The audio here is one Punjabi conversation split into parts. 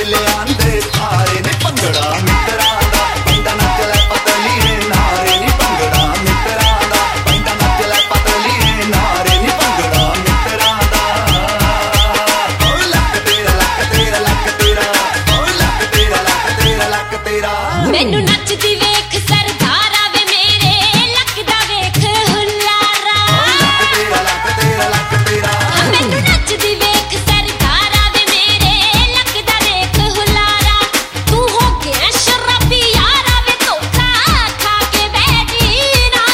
ਲਿਆਂਦੇ ਸਾਰੇ ਨੇ ਭੰਗੜਾ ਮਿੱਤਰਾਂ ਦਾ ਪੈਂਦਾ ਨੱਚ ਲੈ ਪਤਲੀਏ ਨਾਰੇ ਨੀ ਭੰਗੜਾ ਮਿੱਤਰਾਂ ਦਾ ਪੈਂਦਾ ਨੱਚ ਲੈ ਪਤਲੀਏ ਨਾਰੇ ਨੀ ਭੰਗੜਾ ਮਿੱਤਰਾਂ ਦਾ ਓ ਲੱਕ ਤੇਰਾ ਲੱਕ ਤੇਰਾ ਲੱਕ ਤੇਰਾ ਓ ਲੱਕ ਤੇਰਾ ਲੱਕ ਤੇਰਾ ਲੱਕ ਤੇਰਾ ਮੈਨੂੰ ਨੱਚਦੀ ਵੇਖ ਸਰਦਾਰਾ ਵੇ ਮੇਰੇ ਲੱਕ ਦਾ ਵੇਖ ਹੁਲਾਰਾ ਲੱਕ ਤੇਰਾ ਲੱਕ ਤੇਰਾ ਲੱਕ ਤੇਰਾ ਮੈਨੂੰ ਨੱਚਦੀ ਵੇਖ ਸਰਦਾਰਾ ਵੇ ਮੇਰੇ ਲੱਕ ਦਾ ਵੇਖ ਹੁਲਾਰਾ ਤੂੰ ਹੋ ਗਿਆ ਸ਼ਰਾਬੀ ਯਾਰਾ ਵੇ ਧੋਖਾ ਖਾ ਕੇ ਬੈਠੀ ਨਾ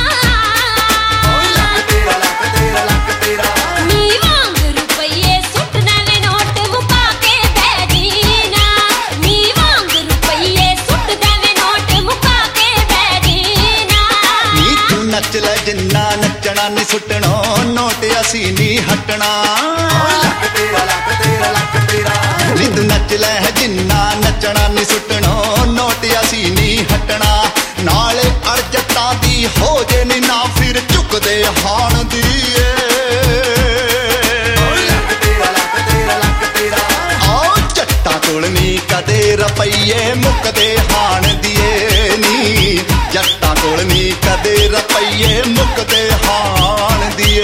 ਲੱਕ ਤੇਰਾ ਲੱਕ ਤੇਰਾ ਲੱਕ ਤੇਰਾ ਨੀ ਵਾਂਗ ਰੁਪਈਏ ਸੁੱਟਣਾ ਵੇ ਨੋਟ ਮੁਕਾ ਕੇ ਬੈਠੀ ਨਾ ਨੀ ਵਾਂਗ ਰੁਪਈਏ ਸੁੱਟਦਾ ਵੇ ਨੋਟ ਮੁਕਾ ਕੇ ਬੈਠੀ ਨਾ ਨੀ ਤੂੰ ਨੱਚ ਲੈ ਜਿੰਨਾ ਨੱਚਣਾ ਨੀ ਸੁੱਟਣੋ ਨੋਟ ਅਸੀਂ ਨੀ ਹਟਣਾ ਲੱਕ ਤੇਰਾ ਲੱਕ ਤੇਰਾ ਲੱਕ ਤੇਰਾ ਨੀ ਤੂੰ ਨੱਚ ਲੈ ਜਿੰਨਾ ਨੱਚਣਾ ਨੀ ਸੁੱਟਣੋ ਨੋਟ ਅਸੀਂ ਨੀ ਹਟਣਾ ਨਾਲੇ ਅੜ ਜੱਟਾਂ ਦੀ ਹੋ ਜੇ ਨੀ ਨਾ ਫਿਰ ਝੁਕਦੇ ਹਾਣ ਦੀ ਲੱਕ ਤੇਰਾ ਲੱਕ ਤੇਰਾ ਲੱਕ ਤੇਰਾ ਆਓ ਜੱਟਾਂ ਕੋਲ ਨੀ ਕਦੇ ਰੁਪਈਏ ਮੁੱਕਦੇ ਹਾਣ ਦੀਏ ਨੀ ਜੱਟਾਂ ਕੋਲ ਨੀ ਕਦੇ ਰੁਪਈਏ ਮੁੱਕਦੇ ਹਾਣ ਦੀਏ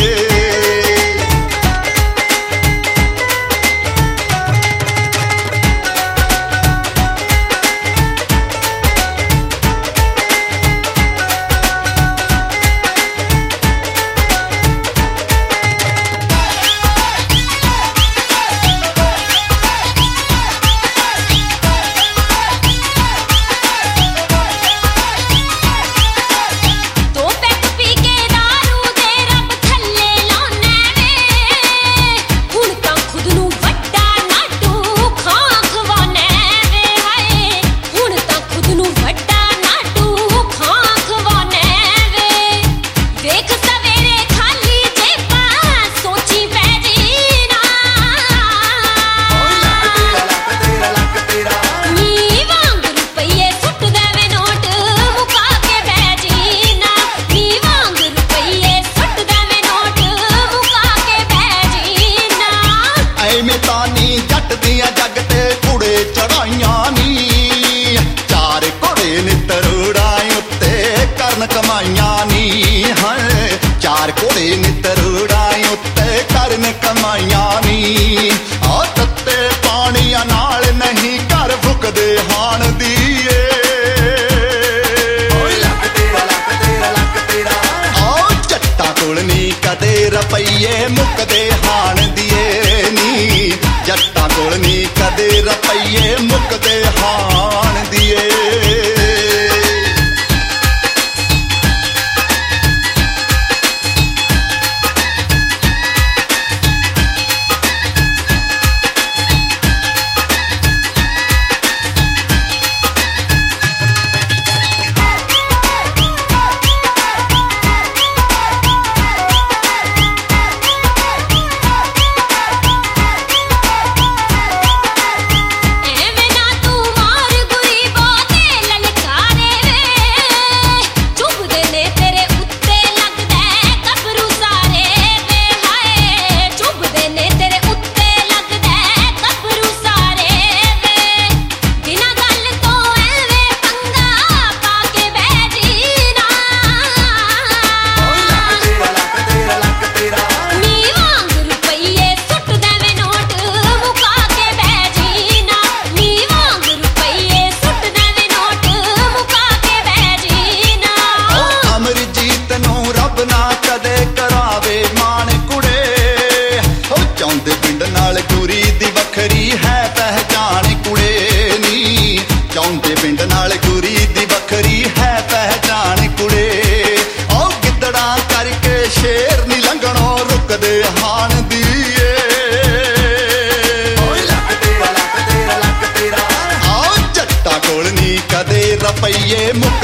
ਦੋ ਪੈਗ ਪੀ ਕੇ ਦਾਰੂ ਦੇ ਰੱਬ ਥੱਲੇ ਲਾਉਣਾ ਵੇ ਹੁਣ ਤਾਂ ਖੁਦ ਨੂੰ ਵੱਡਾ ਨਾਟੂ ਖਾਂ ਖਵਾਉਣਾ ਵੇ ਹਾਏ ਹੁਣ ਤਾਂ ਖੁਦ ਨੂੰ ਵੱਡਾ ਨਾਟੂ ਖਾਂ ਖਵਾਉਣਾ ਵੇ ਵੇਖ ਸਵੇਰੇ ਖਾਲੀ ਜੇਬਾਂ ਸੋਚੀ ਪੈ ਜੀ ਨਾ ਲੱਕ ਤੇਰਾ ਲੱਕ ਤੇਰਾ ਨੀ ਵਾਂਗ ਰੁਪਈਏ ਸੁੱਟਦਾ ਵੇ ਨੋਟ ਮੁਕਾ ਕੇ ਬਹਿ ਜੀ ਨਾ ਨੀ ਵਾਂਗ ਰੁਪਈਏ ਸੁੱਟਦਾ ਵੇ ਨੋਟ ਮੁਕਾ ਕੇ ਬਹਿ ਜੀ ਨਾ ਐਵੇਂ ਤਾਂ ਨੀ ਜੱਟ ਦੀਆਂ ਜੱਗ ਤੇ ਕੁੜੇ ਚੜਾਈਆਂ ਨੀ ਚਾਰ ਘੋੜੇ ਨੇ ਤਰੂੜਾਂ ਉੱਤੇ ਕਰਨ ਕਮਾਈਆਂ ਨੀ ਹਾਂ ਚਾਰ ਘੋੜੇ ਨੇ ਤਰੂੜਾਂ ਉੱਤੇ ਕਰਨ ਕਮਾਈਆਂ ਨੀ ਆ ਤੱਤੇ ਪਾਣੀਆਂ ਨਾਲ ਨਹੀਂ ਘਰ ਫੁੱਕਦੇ ਹਾਣ ਦੀਏ ਲੱਕ ਤੇਰਾ ਲੱਕ ਤੇਰਾ ਲੱਕ ਤੇਰਾ ਆਓ ਜੱਟਾਂ ਕੋਲ ਨੀ ਕਦੇ ਰੁਪਈਏ ਮੁੱਕਦੇ ਹਾਣ ਦੀਏ ਨੀ ਜੱਟਾਂ ਕੋਲ ਨੀ ਕਦੇ ਰੁਪਈਏ ਮੁੱਕਦੇ ਹਾਣ ਦੀਏ ਐਵੇਂ ਨਾ ਤੂੰ ਮਾਰ ਗੁਰੀ ਬਹੁਤੇ ਲਲਕਾਰੇ ਵੇ ਚੁੱਭਦੇ ਨੇ ਤੇਰੇ ਉੱਤੇ ਲੱਗਦਾ ਕਬਰੂ ਸਾਰੇ ਵੇ ਹਾਏ ਚੁੱਭਦੇ ਨੇ ਤੇਰੇ ਉੱਤੇ ਲੱਗਦਾ ਕਬਰੂ ਸਾਰੇ ਵੇ ਬਿਨਾਂ ਗੱਲ ਤੋਂ ਐਵੇਂ ਪੰਗਾ ਪਾ ਕੇ ਬਹਿ ਜੀ ਨਾ ਲੱਕ ਤੇਰਾ ਲੱਕ ਤੇਰਾ ਨੀ ਵਾਂਗ ਰੁਪਈਏ ਸੁੱਟਦਾ ਵੇ ਨੋਟ ਮੁਕਾ ਕੇ ਬਹਿ ਜੀ ਨਾ ਨੀ ਵਾਂਗ ਰੁਪਈਏ ਸੁੱਟਦਾ ਵੇ ਨੋਟ ਮੁਕਾ ਕੇ ਬਹਿ ਜੀ ਨਾ ਅਮਰਜੀਤ ਨੂੰ ਰੱਬ ਨਾ ਕਦੇ ਕਰਾਵੇ ਮਾਣ ਕੁੜੇ ਉਹ ਚਾਹੁੰਦੇ ਪਿੰਡ ਨਾਲ ਗੁਰੀ ਦੀ ਵੱਖਰੀ ਹੈ ਪਹਿਚਾਣ ਕੁੜੇ ਨੀ ਚਾਹੁੰਦੇ ਪਿੰਡ ਨਾਲ ਗੁਰੀ ਦੀ ਵੱਖਰੀ ਹੈ ਪਹਿਚਾਣ ਕੁੜੇ ਉਹ ਗਿੱਦੜਾਂ ਕਰਕੇ ਸ਼ੇਰ ਨੀ ਲੰਘਣੋਂ ਰੁਕਦੇ ਹਾਣ ਦੀਏ ਲੱਕ ਤੇਰਾ ਲੱਕ ਤੇਰਾ ਲੱਕ ਤੇਰਾ ਆਓ ਜੱਟਾਂ ਕੋਲ ਨੀ ਕਦੇ ਰੁਪਈਏ